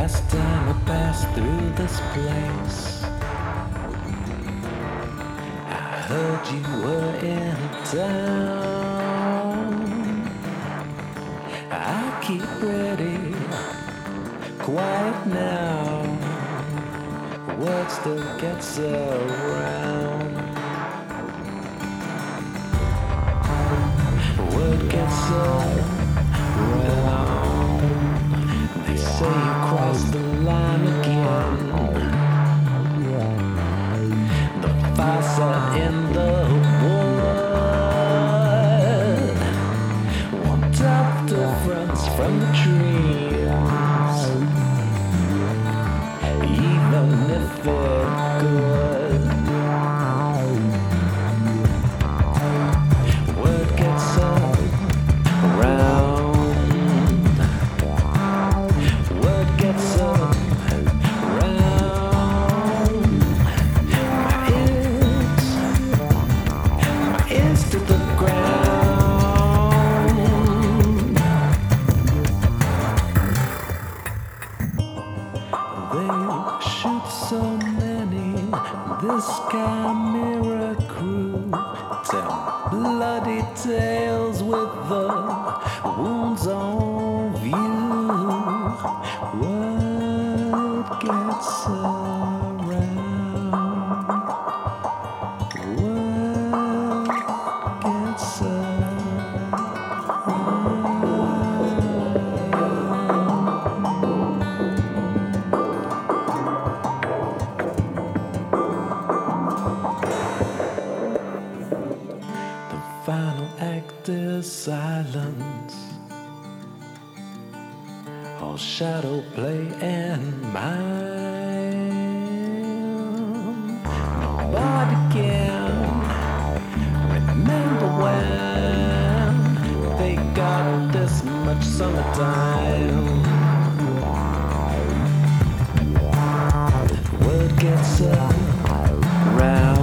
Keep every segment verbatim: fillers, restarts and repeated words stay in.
Last time I passed through this place, I heard you were in town. I keep ready, quiet now. Word still gets around. Word gets around. They say you crossed the line again. The fire set in the wood. One tough difference from the trees, even if it could. Word gets around. Word gets around. My ears, my ears to the ground. They shoot so many, this Chimera crew tell bloody tales with the wounds on view. Word gets around. Word gets around. The final act is silence, all shadow play and mind. Nobody can remember when they got this much summertime. Word gets around.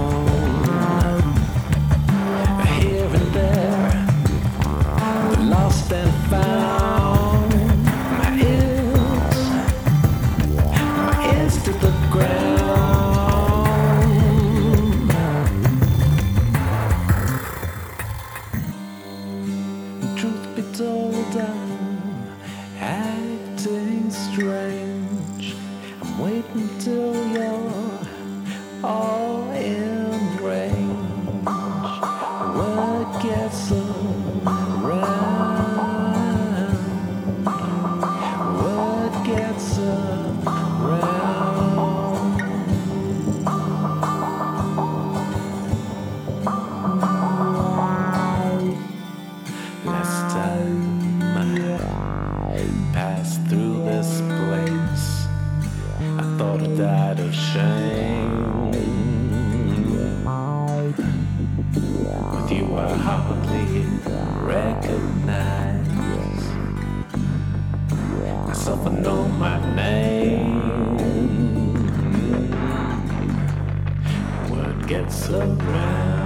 Here and there, the lost and found. My ears, my ears to the ground. Truth be told, I'm acting strange. I'm waiting till you're all in range. Word gets around. Word gets around. Last time I passed through this place, I thought I died of shame. With you I hardly recognize myself. I know my name. Word gets around.